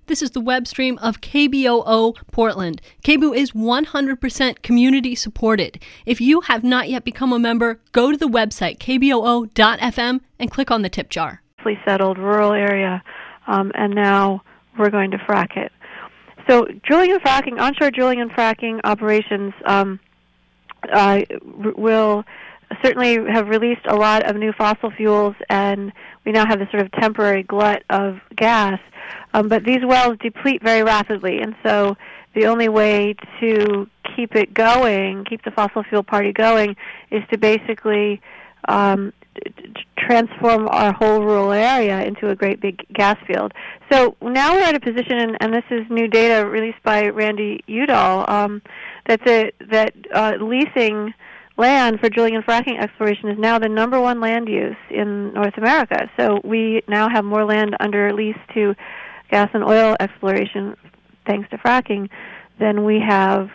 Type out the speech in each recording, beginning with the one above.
This is the web stream of KBOO Portland. KBOO is 100% community supported. If you have not yet become a member, go to the website kboo.fm and click on the tip jar. Settled rural area, and now we're going to frack it. So drilling and fracking, onshore drilling and fracking operations will certainly have released a lot of new fossil fuels, and we now have this sort of temporary glut of gas. But these wells deplete very rapidly, and so the only way to keep it going, keep the fossil fuel party going, is to basically transform our whole rural area into a great big gas field. So now we're at a position, and this is new data released by Randy Udall, that leasing land for drilling and fracking exploration is now the number one land use in North America. So we now have more land under lease to gas and oil exploration, thanks to fracking, than we have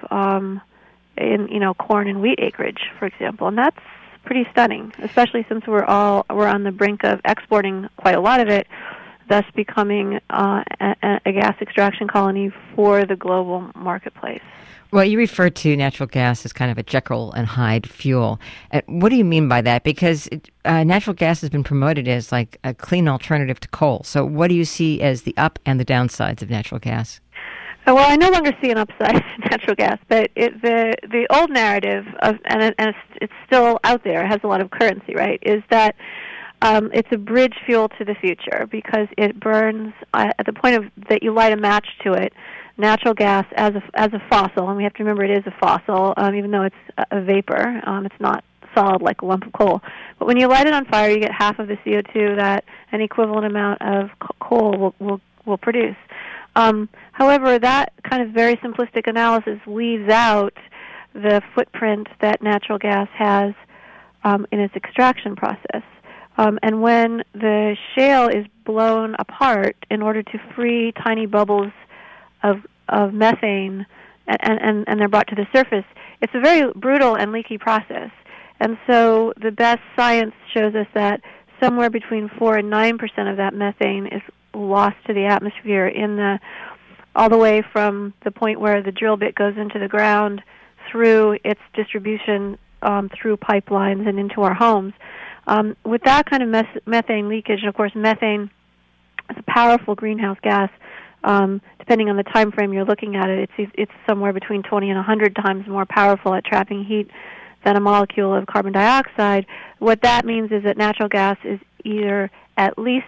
in corn and wheat acreage, for example, and that's pretty stunning, especially since we're on the brink of exporting quite a lot of it, thus becoming a gas extraction colony for the global marketplace. Well, you refer to natural gas as kind of a Jekyll and Hyde fuel. What do you mean by that? Because natural gas has been promoted as like a clean alternative to coal. So what do you see as the up and the downsides of natural gas? Well, I no longer see an upside to natural gas, but the old narrative and it's still out there. It has a lot of currency, right? Is that it's a bridge fuel to the future because it burns at the point of that you light a match to it. Natural gas as a fossil, and we have to remember it is a fossil, even though it's a vapor. It's not solid like a lump of coal. But when you light it on fire, you get half of the CO2 that an equivalent amount of coal will produce. However, that kind of very simplistic analysis leaves out the footprint that natural gas has in its extraction process. And when the shale is blown apart in order to free tiny bubbles of methane and they're brought to the surface, it's a very brutal and leaky process. And so the best science shows us that somewhere between 4 and 9% of that methane is lost to the atmosphere all the way from the point where the drill bit goes into the ground through its distribution through pipelines and into our homes. With that kind of methane leakage, and of course methane is a powerful greenhouse gas. Depending on the time frame you're looking at it, it's somewhere between 20 and 100 times more powerful at trapping heat than a molecule of carbon dioxide. What that means is that natural gas is either at least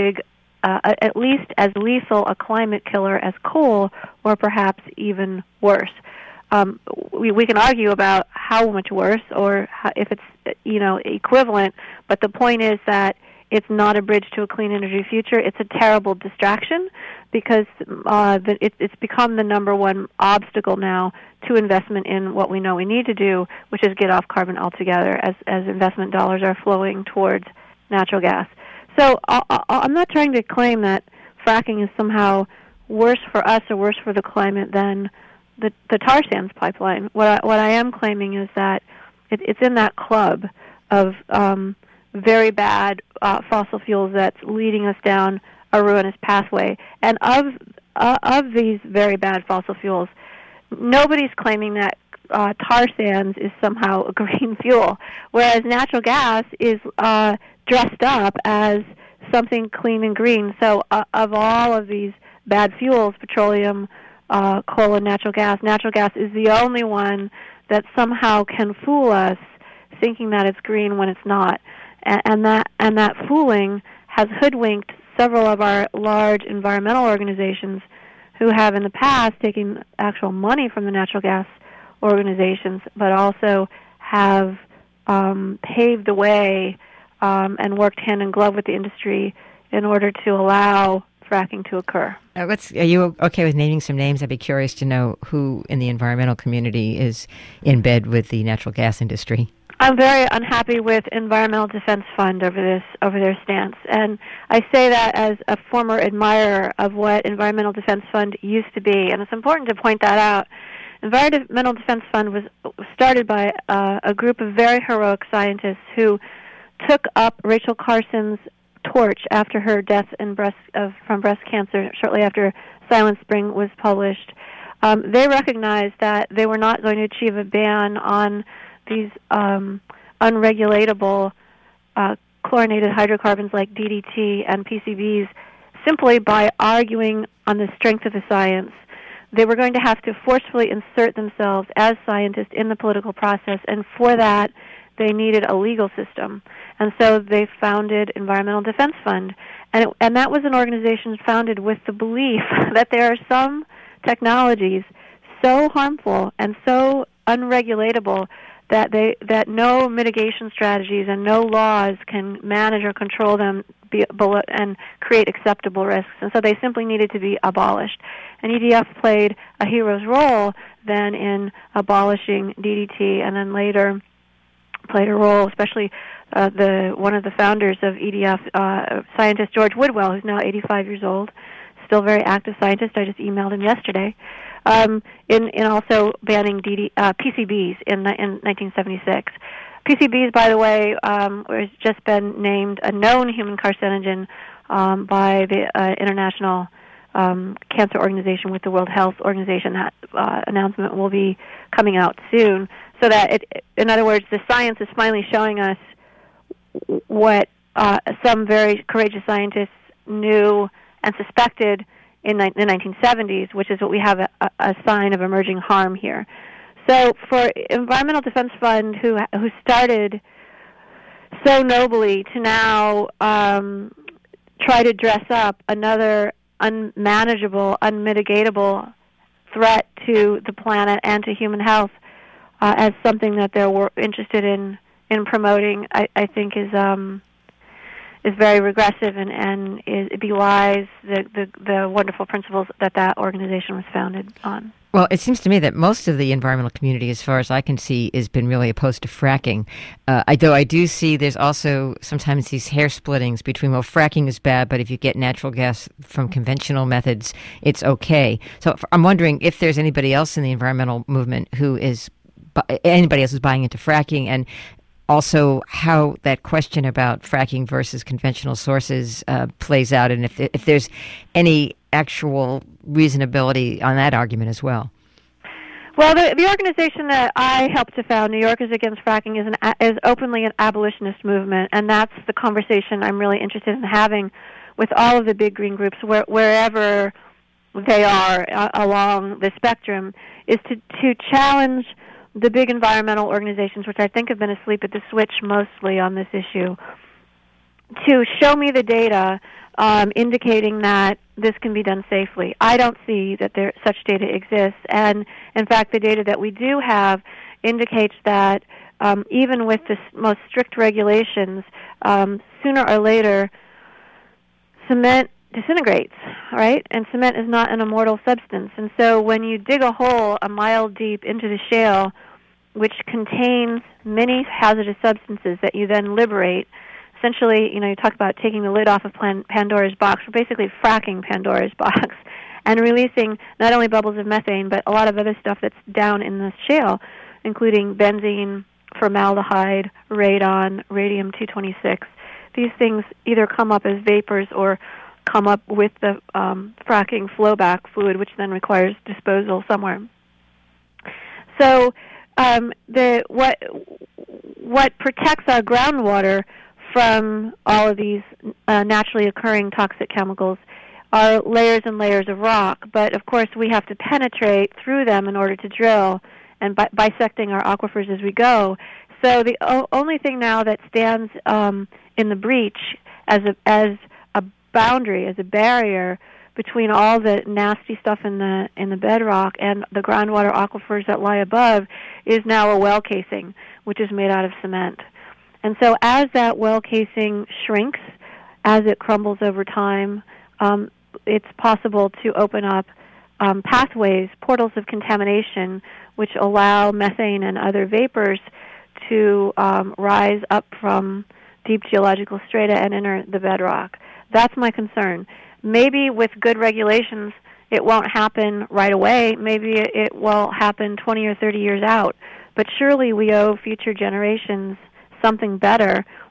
as lethal a climate killer as coal, or perhaps even worse. We can argue about how much worse, or if it's equivalent. But the point is that it's not a bridge to a clean energy future. It's a terrible distraction because it's become the number one obstacle now to investment in what we know we need to do, which is get off carbon altogether as investment dollars are flowing towards natural gas. So I'm not trying to claim that fracking is somehow worse for us or worse for the climate than the tar sands pipeline. What I am claiming is that it's in that club of very bad fossil fuels that's leading us down a ruinous pathway. And of these very bad fossil fuels, nobody's claiming that tar sands is somehow a green fuel, whereas natural gas is dressed up as something clean and green. So of all of these bad fuels, petroleum, coal, and natural gas is the only one that somehow can fool us thinking that it's green when it's not. And that fooling has hoodwinked several of our large environmental organizations who have in the past taken actual money from the natural gas organizations, but also have paved the way and worked hand in glove with the industry in order to allow fracking to occur. Are you okay with naming some names? I'd be curious to know who in the environmental community is in bed with the natural gas industry. I'm very unhappy with Environmental Defense Fund over their stance, and I say that as a former admirer of what Environmental Defense Fund used to be, and it's important to point that out. Environmental Defense Fund was started by a group of very heroic scientists who took up Rachel Carson's torch after her death from breast cancer shortly after Silent Spring was published. They recognized that they were not going to achieve a ban on these unregulatable chlorinated hydrocarbons like DDT and PCBs simply by arguing on the strength of the science. They were going to have to forcefully insert themselves as scientists in the political process, and for that they needed a legal system. And so they founded Environmental Defense Fund, and that was an organization founded with the belief that there are some technologies so harmful and so unregulatable that no mitigation strategies and no laws can manage or control them and create acceptable risks. And so they simply needed to be abolished. And EDF played a hero's role then in abolishing DDT, and then later played a role, especially one of the founders of EDF, scientist George Woodwell, who's now 85 years old, still very active scientist. I just emailed him yesterday. In also banning PCBs in 1976. PCBs, by the way, has just been named a known human carcinogen by the International Cancer Organization with the World Health Organization. That announcement will be coming out soon. So that, in other words, the science is finally showing us what some very courageous scientists knew and suspected in the 1970s, which is what we have a sign of emerging harm here. So for Environmental Defense Fund, who started so nobly to now try to dress up another unmanageable, unmitigatable threat to the planet and to human health as something that they're interested in promoting, I think is very regressive and it belies the wonderful principles that organization was founded on. Well, it seems to me that most of the environmental community, as far as I can see, has been really opposed to fracking. Though I do see there's also sometimes these hair splittings between, well, fracking is bad, but if you get natural gas from conventional methods, it's okay. So I'm wondering if there's anybody else in the environmental movement anybody else who's buying into fracking, and also how that question about fracking versus conventional sources plays out, and if there's any actual reasonability on that argument as well. Well, the organization that I helped to found, New Yorkers Against Fracking, is openly an abolitionist movement, and that's the conversation I'm really interested in having with all of the big green groups, wherever they are along the spectrum, is to challenge the big environmental organizations, which I think have been asleep at the switch mostly on this issue, to show me the data indicating that this can be done safely. I don't see that such data exists, and in fact the data that we do have indicates that even with the most strict regulations, sooner or later cement disintegrates, right? And cement is not an immortal substance. And so when you dig a hole a mile deep into the shale, which contains many hazardous substances that you then liberate, essentially, you talk about taking the lid off of Pandora's box. We're basically fracking Pandora's box and releasing not only bubbles of methane, but a lot of other stuff that's down in the shale, including benzene, formaldehyde, radon, radium-226. These things either come up as vapors or come up with the fracking flowback fluid, which then requires disposal somewhere. So what protects our groundwater from all of these naturally occurring toxic chemicals are layers and layers of rock. But of course, we have to penetrate through them in order to drill, and bisecting our aquifers as we go. So the only thing now that stands in the breach as a boundary, as a barrier between all the nasty stuff in the bedrock and the groundwater aquifers that lie above is now a well casing, which is made out of cement. And so as that well casing shrinks, as it crumbles over time, it's possible to open up pathways, portals of contamination, which allow methane and other vapors to rise up from deep geological strata and enter the bedrock. That's my concern. Maybe with good regulations, it won't happen right away. Maybe it will happen 20 or 30 years out. But surely we owe future generations something better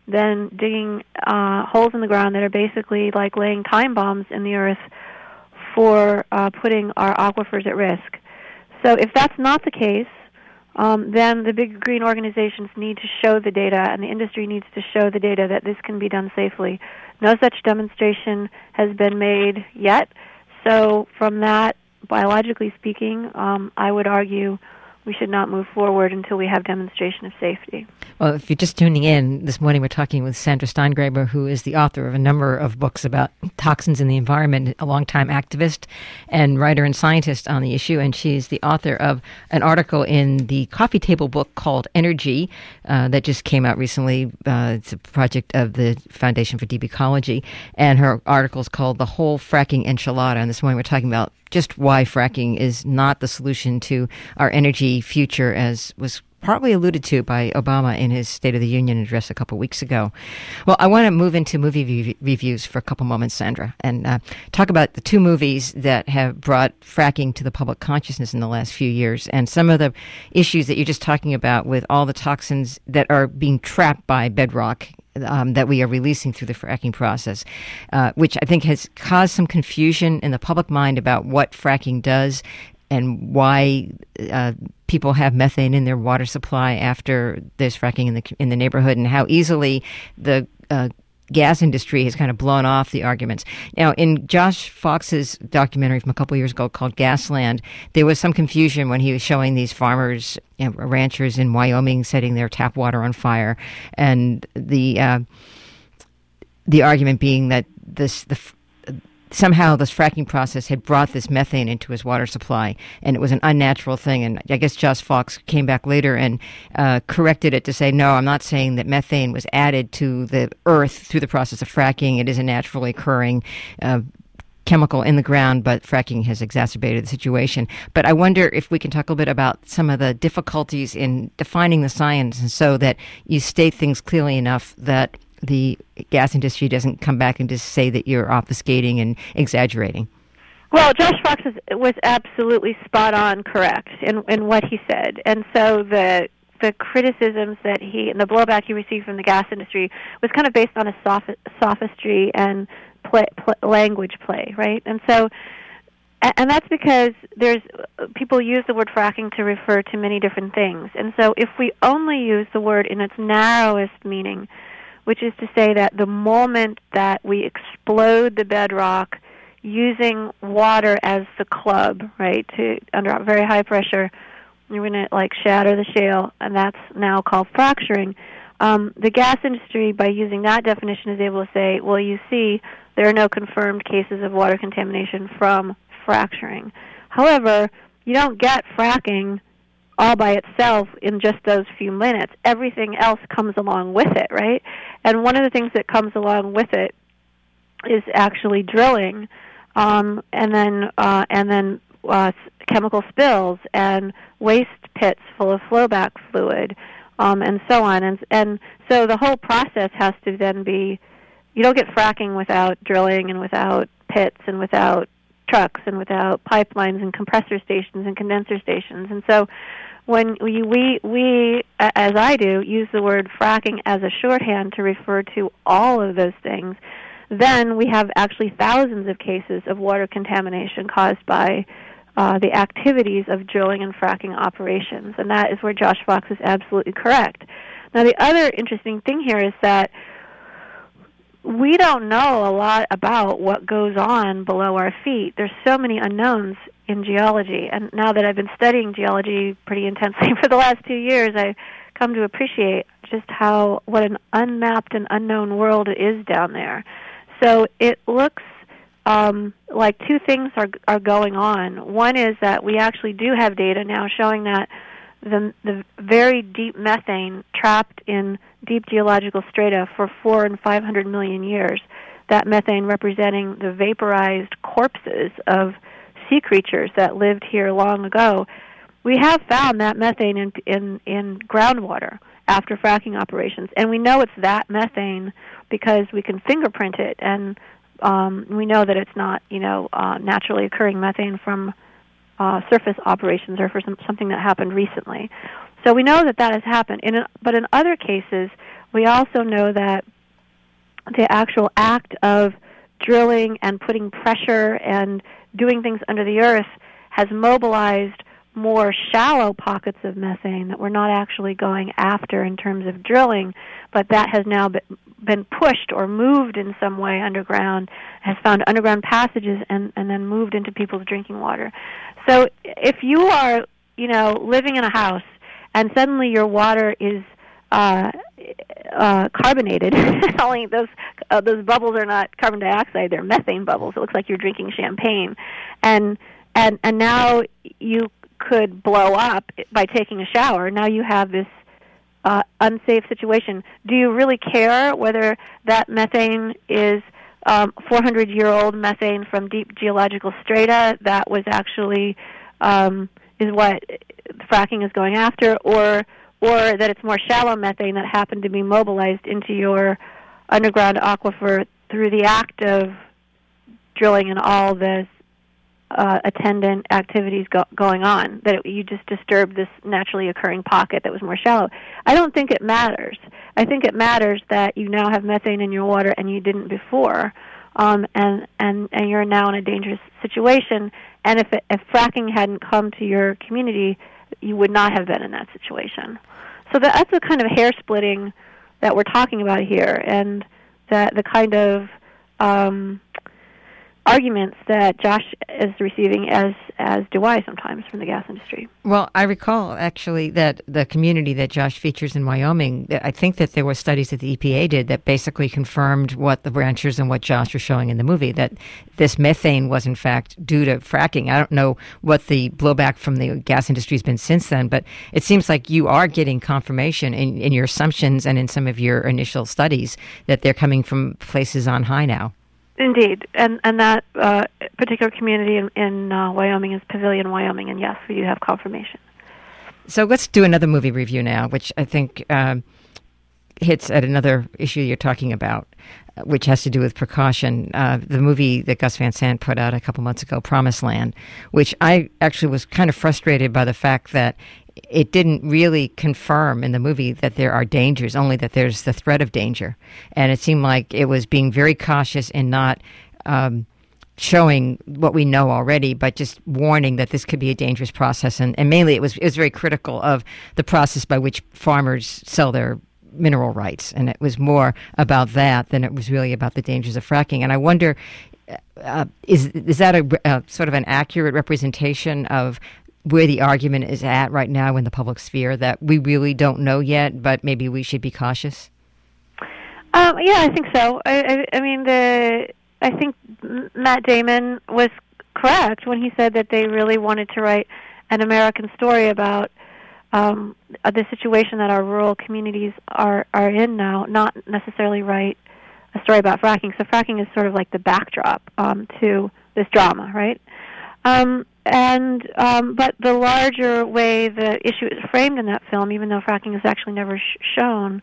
than digging holes in the ground that are basically like laying time bombs in the earth for putting our aquifers at risk. So if that's not the case, then the big green organizations need to show the data, and the industry needs to show the data that this can be done safely. No such demonstration has been made yet. So from that, biologically speaking, I would argue we should not move forward until we have demonstration of safety. Well, if you're just tuning in, this morning we're talking with Sandra Steingraber, who is the author of a number of books about toxins in the environment, a longtime activist and writer and scientist on the issue, and she's the author of an article in the coffee table book called Energy that just came out recently. It's a project of the Foundation for Deep Ecology, and her article is called The Whole Fracking Enchilada, and this morning we're talking about just why fracking is not the solution to our energy future, as was partly alluded to by Obama in his State of the Union address a couple weeks ago. Well, I want to move into movie reviews for a couple moments, Sandra, and talk about the two movies that have brought fracking to the public consciousness in the last few years, and some of the issues that you're just talking about with all the toxins that are being trapped by bedrock that we are releasing through the fracking process, which I think has caused some confusion in the public mind about what fracking does and why people have methane in their water supply after there's fracking in the neighborhood, and how easily the gas industry has kind of blown off the arguments. Now, in Josh Fox's documentary from a couple of years ago called Gasland, there was some confusion when he was showing these farmers, ranchers in Wyoming setting their tap water on fire, and the argument being that somehow this fracking process had brought this methane into his water supply, and it was an unnatural thing. And I guess Josh Fox came back later and corrected it to say, no, I'm not saying that methane was added to the earth through the process of fracking. It is a naturally occurring chemical in the ground, but fracking has exacerbated the situation. But I wonder if we can talk a little bit about some of the difficulties in defining the science, and so that you state things clearly enough that the gas industry doesn't come back and just say that you're obfuscating and exaggerating. Well, Josh Fox was absolutely spot on correct in what he said. And so the criticisms that and the blowback he received from the gas industry was kind of based on a sophistry and language play, right? And so, and that's because people use the word fracking to refer to many different things. And so if we only use the word in its narrowest meaning, which is to say that the moment that we explode the bedrock using water as the club, right, under very high pressure, you're going to shatter the shale, and that's now called fracturing. The gas industry, by using that definition, is able to say, well, you see, there are no confirmed cases of water contamination from fracturing. However, you don't get fracking all by itself in just those few minutes. Everything else comes along with it, right? And one of the things that comes along with it is actually drilling, and then chemical spills and waste pits full of flowback fluid, and so on. And so the whole process has to then be, you don't get fracking without drilling and without pits and without trucks and without pipelines and compressor stations and condenser stations. And so when we, as I do, use the word fracking as a shorthand to refer to all of those things, then we have actually thousands of cases of water contamination caused by the activities of drilling and fracking operations. And that is where Josh Fox is absolutely correct. Now, the other interesting thing here is that we don't know a lot about what goes on below our feet. There's so many unknowns in geology, and now that I've been studying geology pretty intensely for the last 2 years, I've come to appreciate just what an unmapped and unknown world it is down there. So it looks like two things are going on. One is that we actually do have data now showing that the very deep methane trapped in deep geological strata for 400 and 500 million years, that methane representing the vaporized corpses of sea creatures that lived here long ago, we have found that methane in groundwater after fracking operations. And we know it's that methane because we can fingerprint it, and we know that it's not, naturally occurring methane from surface operations or for something that happened recently. So we know that has happened. But in other cases, We also know that the actual act of drilling and putting pressure and doing things under the earth has mobilized more shallow pockets of methane that we're not actually going after in terms of drilling, but that has now been pushed or moved in some way underground, has found underground passages and then moved into people's drinking water. So if you are, living in a house and suddenly your water is carbonated, only those bubbles are not carbon dioxide, they're methane bubbles. It looks like you're drinking champagne. And now you could blow up by taking a shower. Now you have this unsafe situation. Do you really care whether that methane is 400-year-old methane from deep geological strata that was actually is what fracking is going after, or that it's more shallow methane that happened to be mobilized into your underground aquifer through the act of drilling and all the attendant activities going on, that you just disturbed this naturally occurring pocket that was more shallow? I don't think it matters. I think it matters that you now have methane in your water and you didn't before, and you're now in a dangerous situation. And if fracking hadn't come to your community, you would not have been in that situation. So that's the kind of hair splitting that we're talking about here, and that the kind of arguments that Josh is receiving, as do I sometimes from the gas industry. Well, I recall actually that the community that Josh features in Wyoming, I think that there were studies that the EPA did that basically confirmed what the ranchers and what Josh was showing in the movie, that this methane was in fact due to fracking. I don't know what the blowback from the gas industry has been since then, but it seems like you are getting confirmation in your assumptions and in some of your initial studies that they're coming from places on high now. Indeed, and that particular community in Wyoming is Pavilion, Wyoming, and yes, we do have confirmation. So let's do another movie review now, which I think hits at another issue you're talking about, which has to do with precaution. The movie that Gus Van Sant put out a couple months ago, Promised Land, which I actually was kind of frustrated by the fact that it didn't really confirm in the movie that there are dangers, only that there's the threat of danger. And it seemed like it was being very cautious in not showing what we know already, but just warning that this could be a dangerous process. And mainly it was very critical of the process by which farmers sell their mineral rights. And it was more about that than it was really about the dangers of fracking. And I wonder, is that a sort of an accurate representation of where the argument is at right now in the public sphere, that we really don't know yet, but maybe we should be cautious? Yeah, I think so. I think Matt Damon was correct when he said that they really wanted to write an American story about the situation that our rural communities are in now, not necessarily write a story about fracking. So fracking is sort of like the backdrop to this drama, right? But the larger way the issue is framed in that film, even though fracking is actually never shown,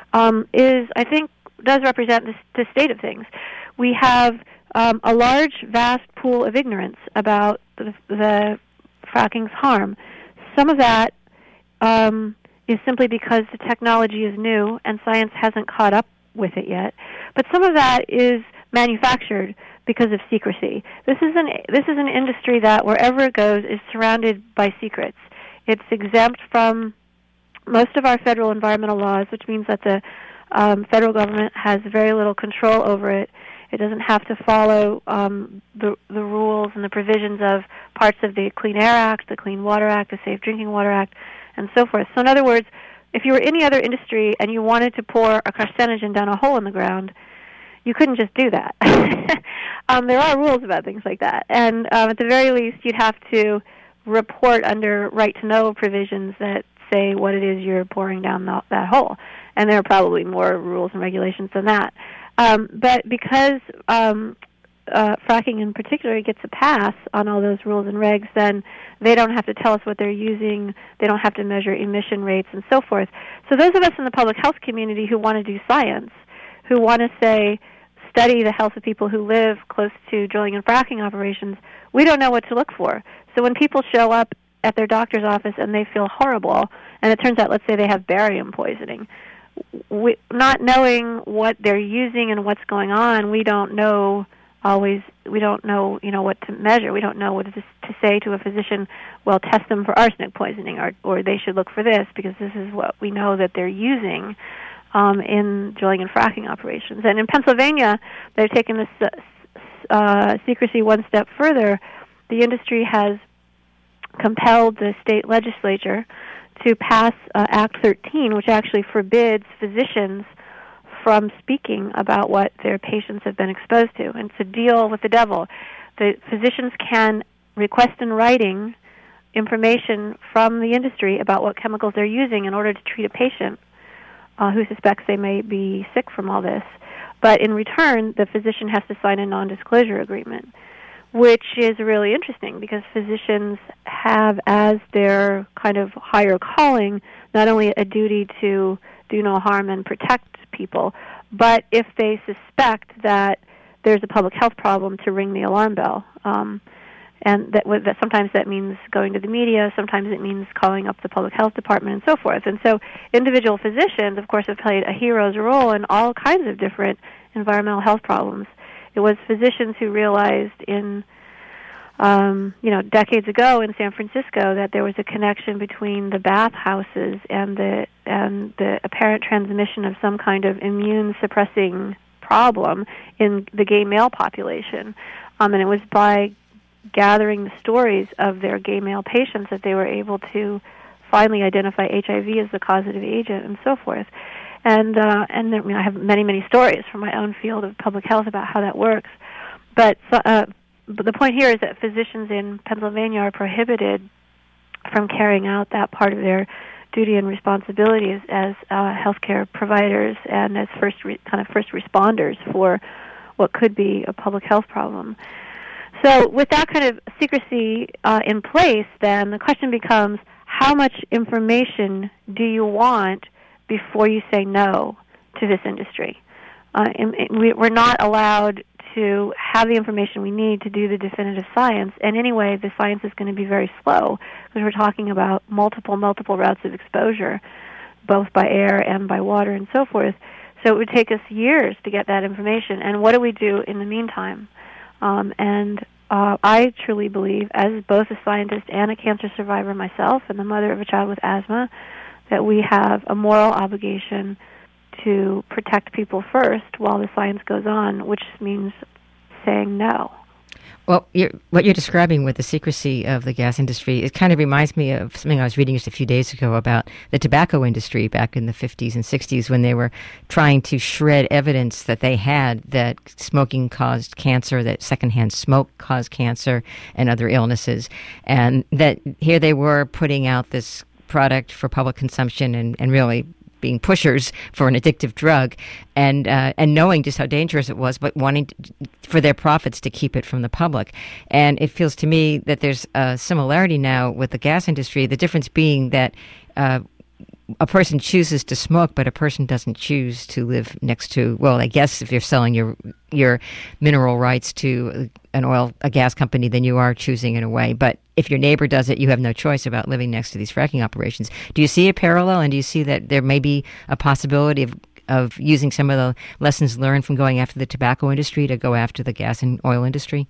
does represent the state of things. We have a large, vast pool of ignorance about the fracking's harm. Some of that is simply because the technology is new and science hasn't caught up with it yet. But some of that is manufactured because of secrecy. This is an industry that wherever it goes is surrounded by secrets. It's exempt from most of our federal environmental laws, which means that the federal government has very little control over it. It doesn't have to follow the rules and the provisions of parts of the Clean Air Act, the Clean Water Act, the Safe Drinking Water Act, and so forth. So in other words, if you were any other industry and you wanted to pour a carcinogen down a hole in the ground, you couldn't just do that. There are rules about things like that. And at the very least, you'd have to report under right-to-know provisions that say what it is you're pouring down that hole. And there are probably more rules and regulations than that. But because fracking in particular gets a pass on all those rules and regs, then they don't have to tell us what they're using. They don't have to measure emission rates and so forth. So those of us in the public health community who want to do science, who want to say, study the health of people who live close to drilling and fracking operations, we don't know what to look for. So when people show up at their doctor's office and they feel horrible, and it turns out, let's say they have barium poisoning, not knowing what they're using and what's going on, we don't know what to measure. We don't know what to say to a physician, well, test them for arsenic poisoning, or they should look for this because this is what we know that they're using in drilling and fracking operations. And in Pennsylvania, they've taken this secrecy one step further. The industry has compelled the state legislature to pass Act 13, which actually forbids physicians from speaking about what their patients have been exposed to. And it's a deal with the devil. The physicians can request in writing information from the industry about what chemicals they're using in order to treat a patient who suspects they may be sick from all this. But in return, the physician has to sign a non-disclosure agreement, which is really interesting because physicians have as their kind of higher calling not only a duty to do no harm and protect people, but if they suspect that there's a public health problem, to ring the alarm bell. And that sometimes that means going to the media, sometimes it means calling up the public health department and so forth. And so individual physicians, of course, have played a hero's role in all kinds of different environmental health problems. It was physicians who realized in, decades ago in San Francisco that there was a connection between the bathhouses and the apparent transmission of some kind of immune suppressing problem in the gay male population. And it was by gathering the stories of their gay male patients that they were able to finally identify HIV as the causative agent and so forth. And I have many stories from my own field of public health about how that works. But the point here is that physicians in Pennsylvania are prohibited from carrying out that part of their duty and responsibility as healthcare providers and as first responders for what could be a public health problem. So with that kind of secrecy in place, then the question becomes, how much information do you want before you say no to this industry? We're not allowed to have the information we need to do the definitive science, and anyway, the science is going to be very slow because we're talking about multiple routes of exposure, both by air and by water and so forth. So it would take us years to get that information, and what do we do in the meantime? I truly believe, as both a scientist and a cancer survivor myself and the mother of a child with asthma, that we have a moral obligation to protect people first while the science goes on, which means saying no. Well, what you're describing with the secrecy of the gas industry, it kind of reminds me of something I was reading just a few days ago about the tobacco industry back in the 50s and 60s when they were trying to shred evidence that they had that smoking caused cancer, that secondhand smoke caused cancer and other illnesses, and that here they were putting out this product for public consumption and really being pushers for an addictive drug, and knowing just how dangerous it was, but wanting for their profits to keep it from the public. And it feels to me that there's a similarity now with the gas industry, the difference being that a person chooses to smoke, but a person doesn't choose to live next to, well, I guess if you're selling your mineral rights to a gas company, then you are choosing in a way. But if your neighbor does it, you have no choice about living next to these fracking operations. Do you see a parallel, and do you see that there may be a possibility of using some of the lessons learned from going after the tobacco industry to go after the gas and oil industry?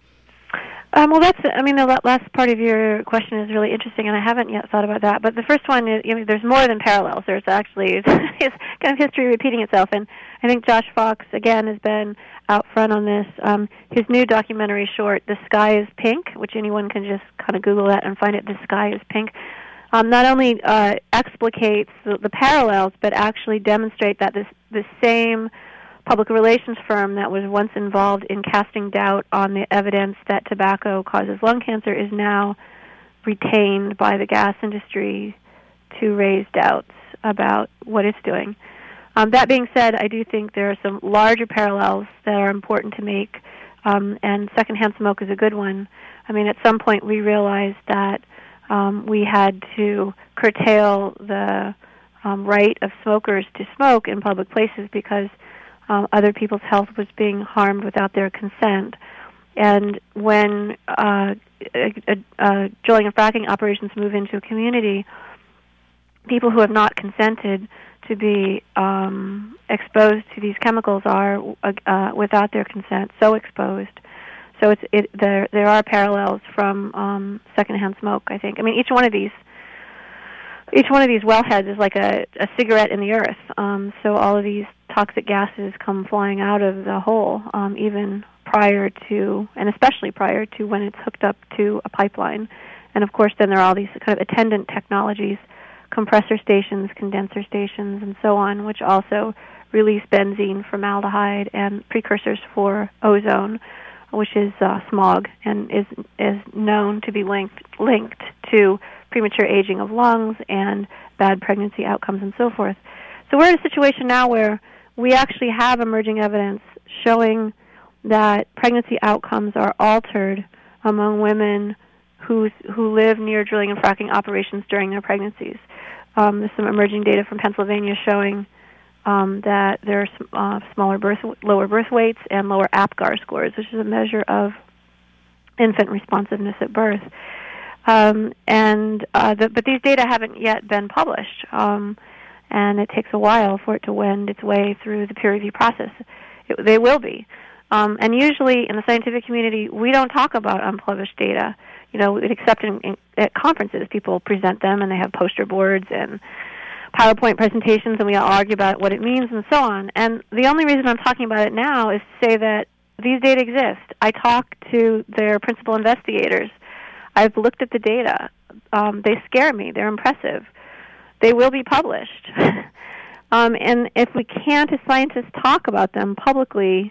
The last part of your question is really interesting, and I haven't yet thought about that. But the first one is, there's more than parallels. There's actually it's kind of history repeating itself, and I think Josh Fox, again, has been out front on this. His new documentary short, The Sky is Pink, which anyone can just kind of Google that and find it, The Sky is Pink, not only explicates the parallels, but actually demonstrate that the same public relations firm that was once involved in casting doubt on the evidence that tobacco causes lung cancer is now retained by the gas industry to raise doubts about what it's doing. That being said, I do think there are some larger parallels that are important to make, and secondhand smoke is a good one. At some point we realized that we had to curtail the right of smokers to smoke in public places because other people's health was being harmed without their consent. And when drilling and fracking operations move into a community, people who have not consented to be exposed to these chemicals are, without their consent, so exposed. So there are parallels from secondhand smoke, I think. I mean, each one of these wellheads is like a cigarette in the earth. So all of these toxic gases come flying out of the hole, even prior to, and especially prior to when it's hooked up to a pipeline. And of course, then there are all these kind of attendant technologies, compressor stations, condenser stations, and so on, which also release benzene, formaldehyde, and precursors for ozone, which is smog, and is known to be linked to premature aging of lungs and bad pregnancy outcomes and so forth. So we're in a situation now where we actually have emerging evidence showing that pregnancy outcomes are altered among women who live near drilling and fracking operations during their pregnancies. There's some emerging data from Pennsylvania showing that there are lower birth weights and lower APGAR scores, which is a measure of infant responsiveness at birth. But these data haven't yet been published, and it takes a while for it to wend its way through the peer review process. They will be. And usually in the scientific community, we don't talk about unpublished data. Except at conferences, people present them, and they have poster boards and PowerPoint presentations, and we all argue about what it means and so on. And the only reason I'm talking about it now is to say that these data exist. I talk to their principal investigators. I've looked at the data. They scare me. They're impressive. They will be published. And if we can't, as scientists, talk about them publicly,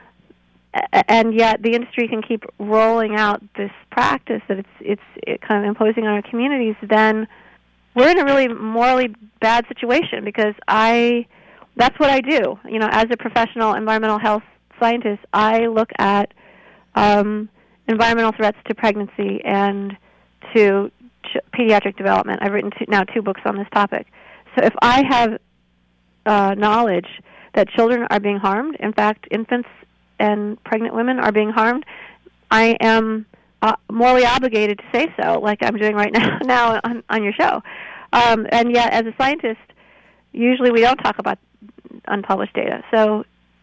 and yet the industry can keep rolling out this practice that it's kind of imposing on our communities, then we're in a really morally bad situation, because that's what I do. As a professional environmental health scientist, I look at environmental threats to pregnancy and to pediatric development. I've written now 2 books on this topic. So if I have knowledge that children are being harmed, in fact, infants and pregnant women are being harmed, I am morally obligated to say so, like I'm doing right now on your show. And yet, as a scientist, usually we don't talk about unpublished data. So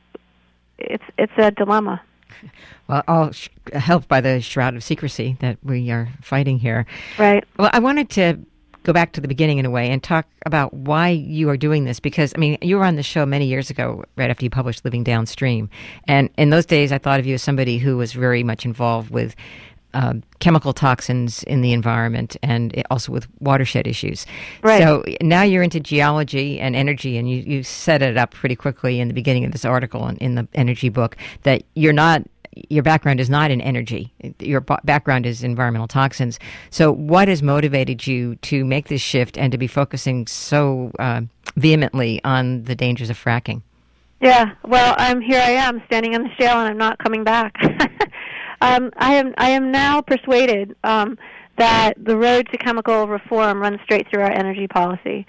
it's a dilemma. Well, all helped by the shroud of secrecy that we are fighting here. Right. Well, I wanted to go back to the beginning in a way and talk about why you are doing this, because, you were on the show many years ago, right after you published Living Downstream. And in those days, I thought of you as somebody who was very much involved with chemical toxins in the environment and also with watershed issues. Right. So now you're into geology and energy, and you set it up pretty quickly in the beginning of this article in the energy book that your background is not in energy. Your background is environmental toxins. So what has motivated you to make this shift and to be focusing so vehemently on the dangers of fracking? Yeah, well, here I am standing in the shale, and I'm not coming back. I am now persuaded that the road to chemical reform runs straight through our energy policy.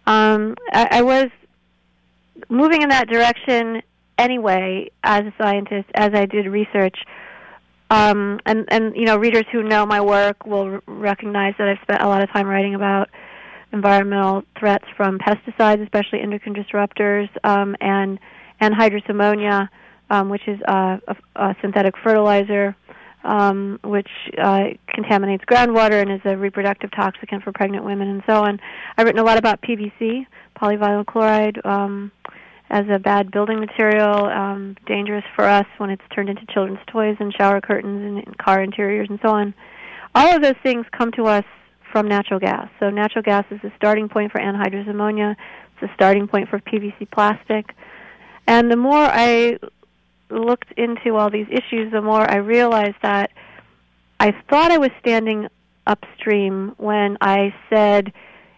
I was moving in that direction anyway as a scientist, as I did research. And readers who know my work will recognize that I've spent a lot of time writing about environmental threats from pesticides, especially endocrine disruptors, and anhydrous ammonia, which is a synthetic fertilizer, which contaminates groundwater and is a reproductive toxicant for pregnant women and so on. I've written a lot about PVC, polyvinyl chloride, as a bad building material, dangerous for us when it's turned into children's toys and shower curtains and car interiors and so on. All of those things come to us from natural gas. So natural gas is the starting point for anhydrous ammonia. It's the starting point for PVC plastic. And the more I looked into all these issues, the more I realized that I thought I was standing upstream when I said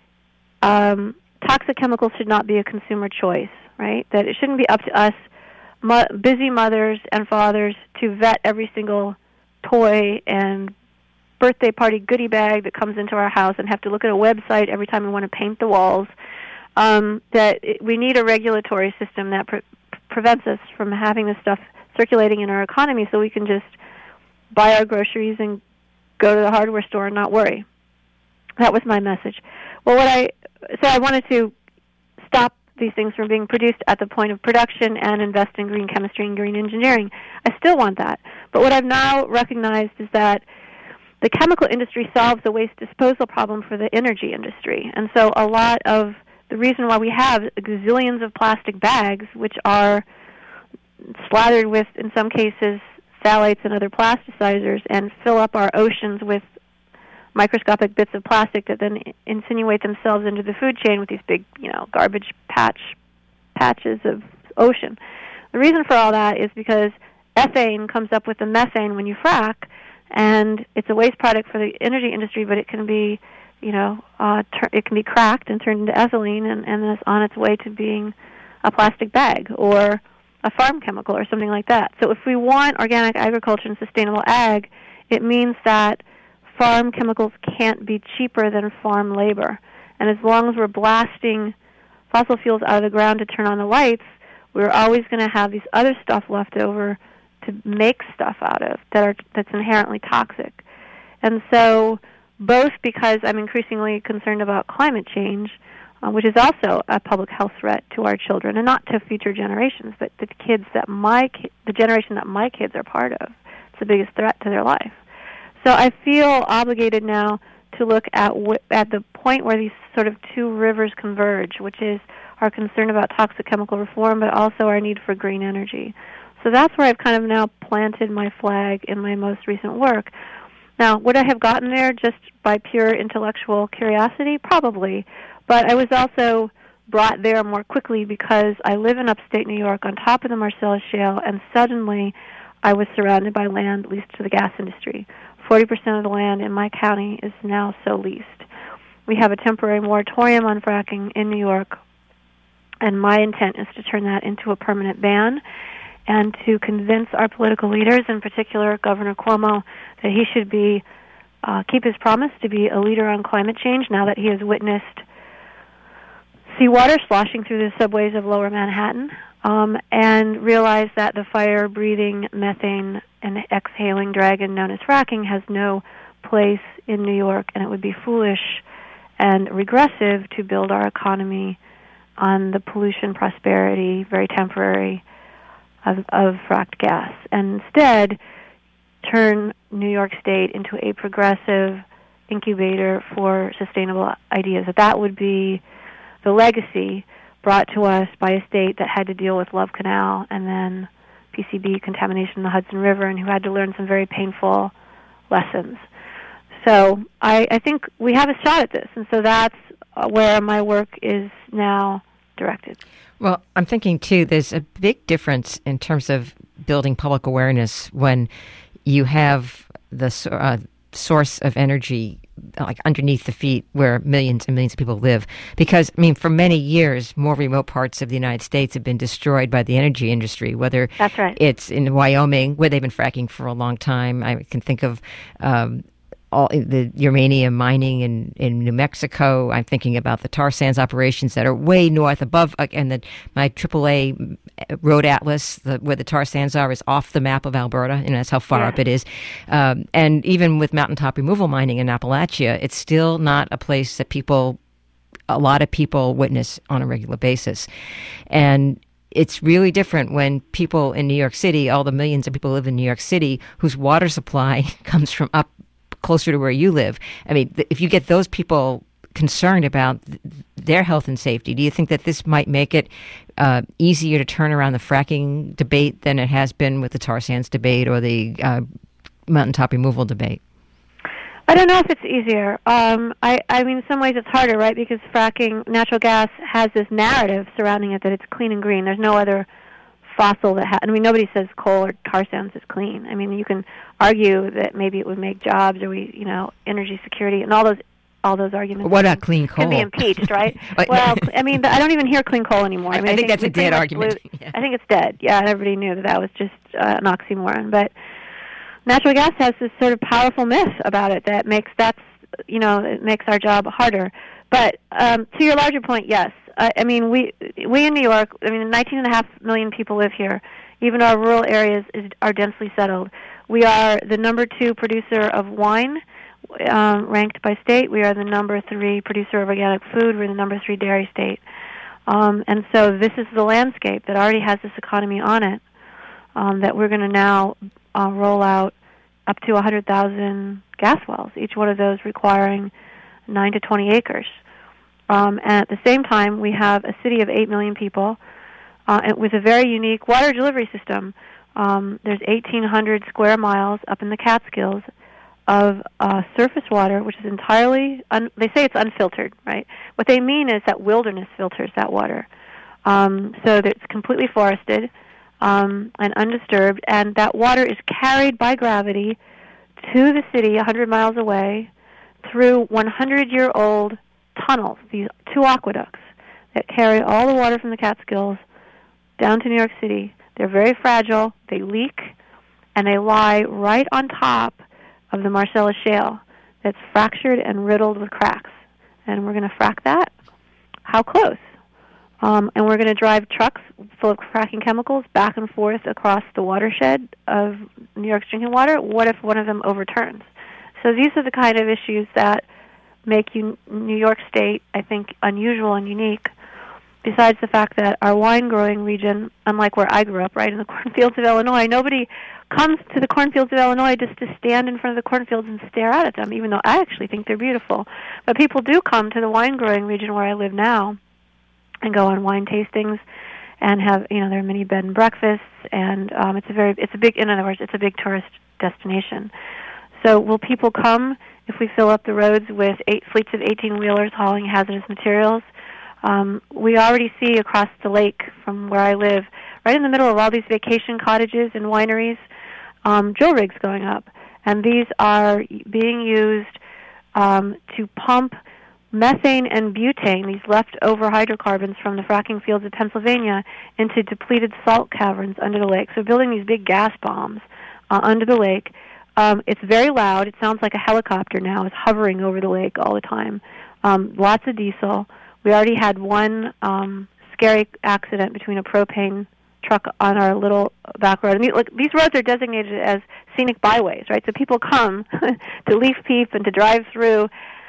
toxic chemicals should not be a consumer choice, right? That it shouldn't be up to us, busy mothers and fathers, to vet every single toy and birthday party goodie bag that comes into our house and have to look at a website every time we want to paint the walls. We need a regulatory system that prevents us from having this stuff circulating in our economy, so we can just buy our groceries and go to the hardware store and not worry. That was my message. Well, what I so I wanted to stop these things from being produced at the point of production and invest in green chemistry and green engineering. I still want that. But what I've now recognized is that the chemical industry solves the waste disposal problem for the energy industry. And so a lot of the reason why we have gazillions of plastic bags, which are slathered with, in some cases, phthalates and other plasticizers, and fill up our oceans with microscopic bits of plastic that then insinuate themselves into the food chain with these big, garbage patches of ocean. The reason for all that is because ethane comes up with the methane when you frack, and it's a waste product for the energy industry, but it can be, it can be cracked and turned into ethylene, and it's on its way to being a plastic bag or a farm chemical or something like that. So if we want organic agriculture and sustainable ag, it means that farm chemicals can't be cheaper than farm labor. And as long as we're blasting fossil fuels out of the ground to turn on the lights, we're always going to have these other stuff left over to make stuff out of that's inherently toxic. And so both because I'm increasingly concerned about climate change, which is also a public health threat to our children, and not to future generations, but the generation that my kids are part of. It's the biggest threat to their life. So I feel obligated now to look at the point where these sort of two rivers converge, which is our concern about toxic chemical reform, but also our need for green energy. So that's where I've kind of now planted my flag in my most recent work. Now, would I have gotten there just by pure intellectual curiosity? Probably. But I was also brought there more quickly because I live in upstate New York on top of the Marcellus Shale, and suddenly I was surrounded by land leased to the gas industry. 40% of the land in my county is now so leased. We have a temporary moratorium on fracking in New York, and my intent is to turn that into a permanent ban and to convince our political leaders, in particular Governor Cuomo, that he should keep his promise to be a leader on climate change now that he has witnessed seawater sloshing through the subways of lower Manhattan, and realize that the fire-breathing, methane and exhaling dragon known as fracking has no place in New York, and it would be foolish and regressive to build our economy on the pollution, prosperity, very temporary, of fracked gas, and instead turn New York State into a progressive incubator for sustainable ideas. That would be the legacy brought to us by a state that had to deal with Love Canal and then PCB contamination in the Hudson River, and who had to learn some very painful lessons. So I think we have a shot at this, and so that's where my work is now directed. Well, I'm thinking, too, there's a big difference in terms of building public awareness when you have the source of energy like underneath the feet where millions and millions of people live. Because, for many years, more remote parts of the United States have been destroyed by the energy industry, whether That's right. It's in Wyoming, where they've been fracking for a long time. I can think of all the uranium mining in New Mexico. I'm thinking about the tar sands operations that are way north above, and my AAA road atlas, where the tar sands are, is off the map of Alberta, and that's how far up it is. And even with mountaintop removal mining in Appalachia, it's still not a place that a lot of people witness on a regular basis. And it's really different when people in New York City, all the millions of people who live in New York City, whose water supply comes from up closer to where you live. If you get those people concerned about their health and safety, do you think that this might make it easier to turn around the fracking debate than it has been with the tar sands debate or the mountaintop removal debate? I don't know if it's easier. In some ways it's harder, right? Because fracking, natural gas, has this narrative surrounding it that it's clean and green. There's no other fossil that nobody says coal or tar sands is clean. You can argue that maybe it would make jobs or energy security and all those arguments. What about clean coal? Can be impeached, right? Well, I don't even hear clean coal anymore. I think that's a dead argument. Yeah. I think it's dead. Yeah, everybody knew that was just an oxymoron. But natural gas has this sort of powerful myth about it that makes it makes our job harder. But to your larger point, yes. We in New York, 19.5 million people live here. Even our rural areas are densely settled. We are the number 2 producer of wine. ranked by state. We are the number 3 producer of organic food. We're the number 3 dairy state. And so this is the landscape that already has this economy on it, that we're going to now roll out up to 100,000 gas wells, each one of those requiring 9 to 20 acres. And at the same time, we have a city of 8 million people with a very unique water delivery system. There's 1,800 square miles up in the Catskills of surface water, which is entirely, they say it's unfiltered, right? What they mean is that wilderness filters that water. So that it's completely forested and undisturbed, and that water is carried by gravity to the city 100 miles away through 100-year-old tunnels, these 2 aqueducts that carry all the water from the Catskills down to New York City. They're very fragile, they leak, and they lie right on top of the Marcellus Shale that's fractured and riddled with cracks. And we're going to frack that? How close? And we're going to drive trucks full of fracking chemicals back and forth across the watershed of New York's drinking water. What if one of them overturns? So these are the kind of issues that make New York State, I think, unusual and unique, besides the fact that our wine-growing region, unlike where I grew up, right in the cornfields of Illinois, nobody comes to the cornfields of Illinois just to stand in front of the cornfields and stare out at them, even though I actually think they're beautiful. But people do come to the wine-growing region where I live now and go on wine tastings and have, there are many bed and breakfasts, and it's a big tourist destination. So will people come if we fill up the roads with 8 fleets of 18-wheelers hauling hazardous materials? We already see across the lake from where I live, right in the middle of all these vacation cottages and wineries, drill rigs going up. And these are being used to pump methane and butane, these leftover hydrocarbons from the fracking fields of Pennsylvania, into depleted salt caverns under the lake. So building these big gas bombs under the lake. It's very loud. It sounds like a helicopter now is hovering over the lake all the time. Lots of diesel. We already had one scary accident between a propane truck on our little back road. And these roads are designated as scenic byways, right? So people come to leaf peep and to drive through.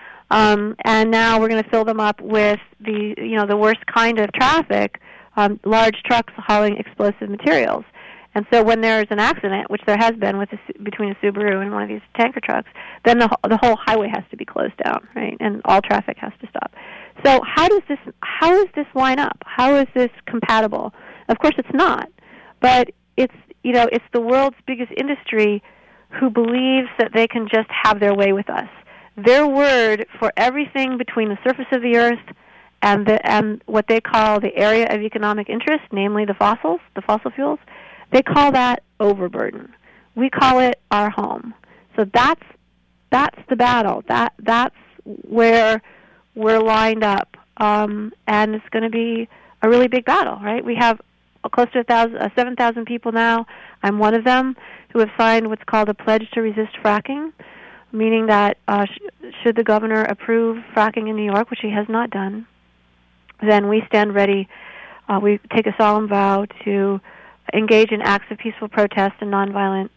And now we're going to fill them up with the worst kind of traffic, large trucks hauling explosive materials. And so when there's an accident, which there has been between a Subaru and one of these tanker trucks, then the whole highway has to be closed down, right? And all traffic has to stop. So how does this line up? How is this compatible? Of course it's not. But it's the world's biggest industry who believes that they can just have their way with us. Their word for everything between the surface of the earth and what they call the area of economic interest, namely the fossil fuels, they call that overburden. We call it our home. So that's the battle. That's where we're lined up, and it's going to be a really big battle, right? We have close to 7,000 people now. I'm one of them who have signed what's called a pledge to resist fracking, meaning that should the governor approve fracking in New York, which he has not done, then we stand ready. We take a solemn vow to engage in acts of peaceful protest and nonviolent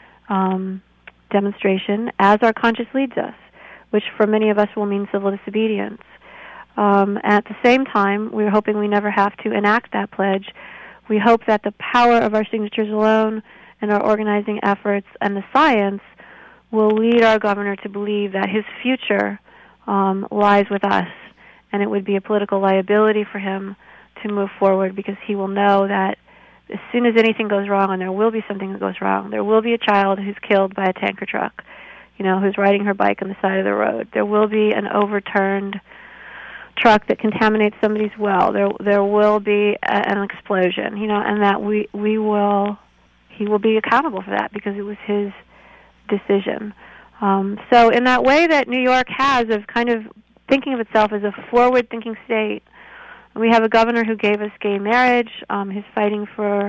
demonstration as our conscience leads us, which for many of us will mean civil disobedience. At the same time, we're hoping we never have to enact that pledge. We hope that the power of our signatures alone and our organizing efforts and the science will lead our governor to believe that his future lies with us, and it would be a political liability for him to move forward, because he will know that as soon as anything goes wrong, and there will be something that goes wrong, there will be a child who's killed by a tanker truck, who's riding her bike on the side of the road. There will be an overturned truck that contaminates somebody's well. There will be an explosion, and that he will be accountable for that because it was his decision. So in that way that New York has of kind of thinking of itself as a forward-thinking state, we have a governor who gave us gay marriage, who's fighting for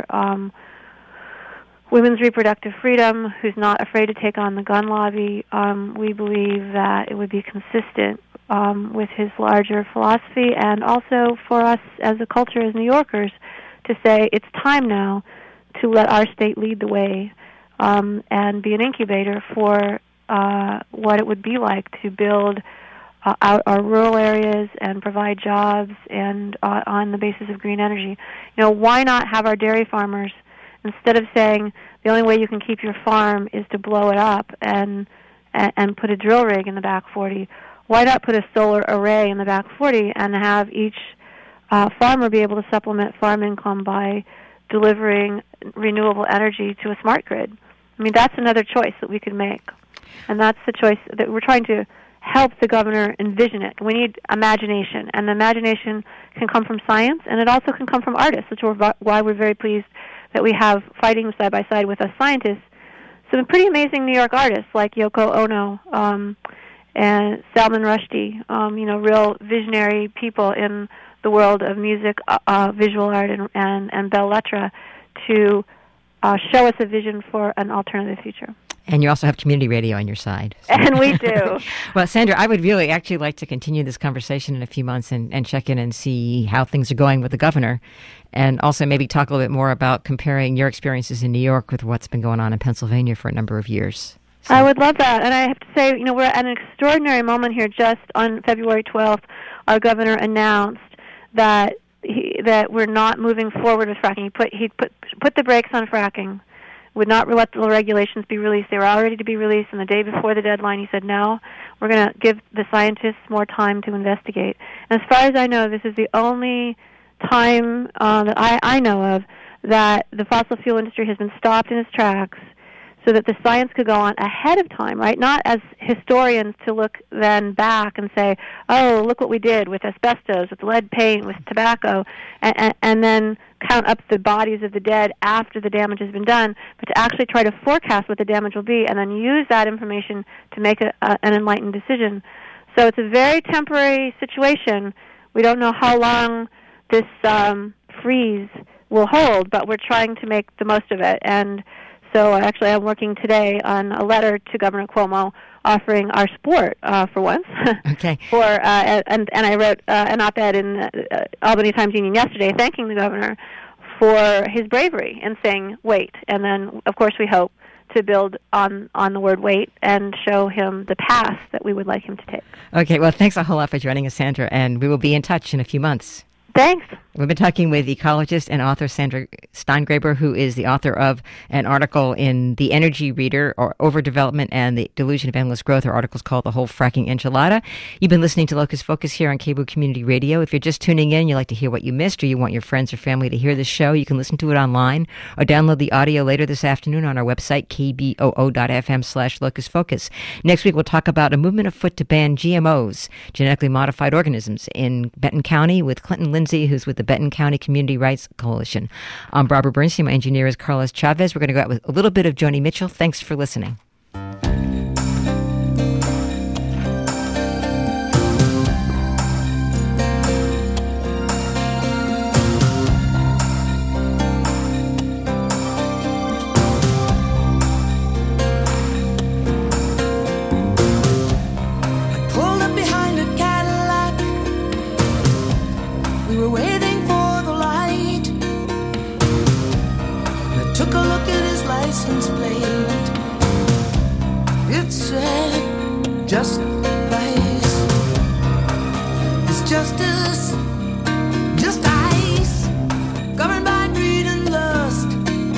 women's reproductive freedom, who's not afraid to take on the gun lobby. We believe that it would be consistent with his larger philosophy, and also for us as a culture, as New Yorkers, to say it's time now to let our state lead the way and be an incubator for what it would be like to build out our rural areas and provide jobs and on the basis of green energy. Why not have our dairy farmers, instead of saying the only way you can keep your farm is to blow it up and put a drill rig in the back 40, why not put a solar array in the back 40 and have each farmer be able to supplement farm income by delivering renewable energy to a smart grid? I mean, that's another choice that we could make. And that's the choice that we're trying to help the governor envision it. We need imagination, and the imagination can come from science, and it also can come from artists, which is why we're very pleased that we have fighting side by side with us scientists some pretty amazing New York artists like Yoko Ono and Salman Rushdie, real visionary people in the world of music, visual art, and belles lettres, to show us a vision for an alternative future. And you also have community radio on your side. So. And we do. Well, Sandra, I would really actually like to continue this conversation in a few months and check in and see how things are going with the governor, and also maybe talk a little bit more about comparing your experiences in New York with what's been going on in Pennsylvania for a number of years. So. I would love that. And I have to say, we're at an extraordinary moment here. Just on February 12th, our governor announced that we're not moving forward with fracking. He put the brakes on fracking. Would not let the regulations be released. They were all ready to be released, and the day before the deadline, he said, no, we're going to give the scientists more time to investigate. And as far as I know, this is the only time that I know of that the fossil fuel industry has been stopped in its tracks so that the science could go on ahead of time, right? Not as historians to look then back and say, oh, look what we did with asbestos, with lead paint, with tobacco, and then count up the bodies of the dead after the damage has been done, but to actually try to forecast what the damage will be and then use that information to make an enlightened decision. So it's a very temporary situation. We don't know how long this freeze will hold, but we're trying to make the most of it. And so actually I'm working today on a letter to Governor Cuomo offering our support for once. Okay. And I wrote an op-ed in Albany Times-Union yesterday thanking the governor for his bravery and saying wait. And then, of course, we hope to build on the word wait and show him the path that we would like him to take. Okay. Well, thanks a whole lot for joining us, Sandra, and we will be in touch in a few months. Thanks. We've been talking with ecologist and author Sandra Steingraber, who is the author of an article in The Energy Reader, or Overdevelopment and the Delusion of Endless Growth. Her article's called The Whole Fracking Enchilada. You've been listening to Locust Focus here on KBOO Community Radio. If you're just tuning in, you'd like to hear what you missed, or you want your friends or family to hear this show, you can listen to it online or download the audio later this afternoon on our website, kboo.fm/locustfocus. Next week, we'll talk about a movement afoot to ban GMOs, genetically modified organisms, in Benton County with Clinton Lindsay, who's with the Benton County Community Rights Coalition. I'm Barbara Bernstein. My engineer is Carlos Chavez. We're going to go out with a little bit of Joni Mitchell. Thanks for listening. Just ice, it's justice, just ice, governed by greed and lust,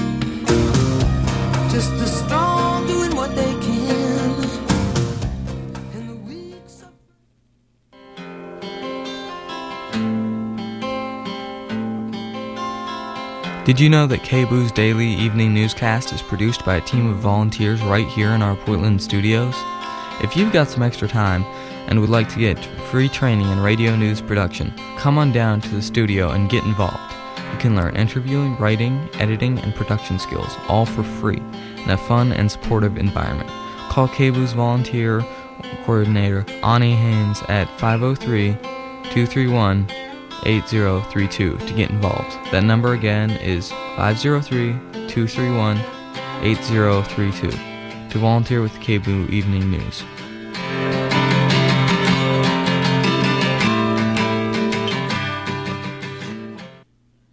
just the strong doing what they can, and the weak suffer. Did you know that KBOO's daily evening newscast is produced by a team of volunteers right here in our Portland studios? If you've got some extra time and would like to get free training in radio news production, come on down to the studio and get involved. You can learn interviewing, writing, editing, and production skills, all for free, in a fun and supportive environment. Call KBOO's volunteer coordinator, Ani Haynes, at 503-231-8032 to get involved. That number again is 503-231-8032. to volunteer with KBOO Evening News.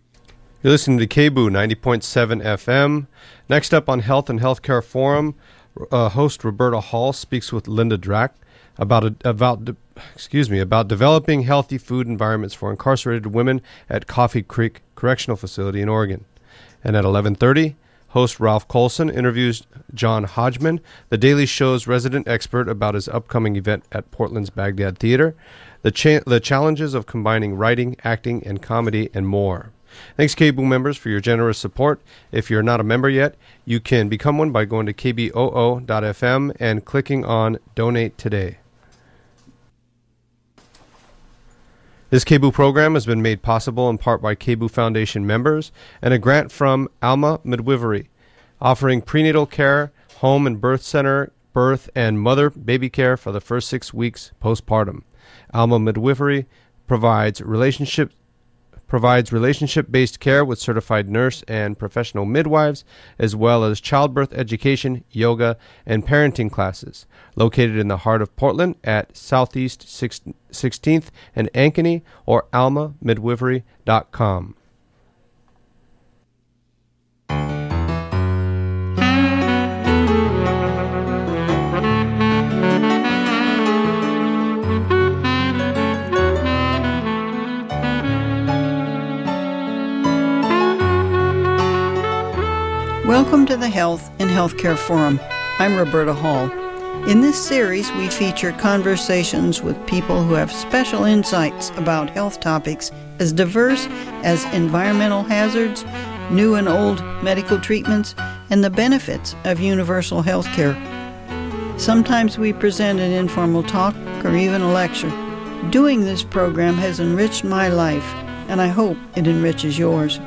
You're listening to KBOO 90.7 FM. Next up on Health and Healthcare Forum, Host Roberta Hall speaks with Linda Drack about developing healthy food environments for incarcerated women at Coffee Creek Correctional Facility in Oregon. And at 11:30, host Ralph Colson interviews John Hodgman, the Daily Show's resident expert, about his upcoming event at Portland's Baghdad Theater, the challenges of combining writing, acting, and comedy, and more. Thanks, KBOO members, for your generous support. If you're not a member yet, you can become one by going to kboo.fm and clicking on Donate Today. This KBOO program has been made possible in part by KBOO Foundation members and a grant from Alma Midwifery, offering prenatal care, home and birth center, birth and mother-baby care for the first 6 weeks postpartum. Alma Midwifery provides relationship-based care with certified nurse and professional midwives, as well as childbirth education, yoga, and parenting classes. Located in the heart of Portland at Southeast 16th and Ankeny, or almamidwifery.com. Welcome to the Health and Healthcare Forum. I'm Roberta Hall. In this series, we feature conversations with people who have special insights about health topics as diverse as environmental hazards, new and old medical treatments, and the benefits of universal health care. Sometimes we present an informal talk or even a lecture. Doing this program has enriched my life, and I hope it enriches yours.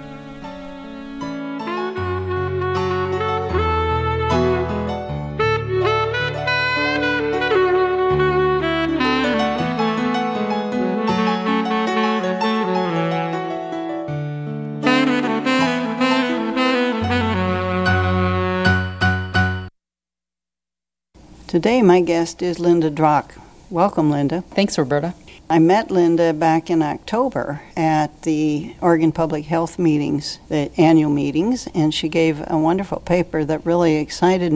Today, my guest is Linda Drack. Welcome, Linda. Thanks, Roberta. I met Linda back in October at the Oregon Public Health meetings, the annual meetings, and she gave a wonderful paper that really excited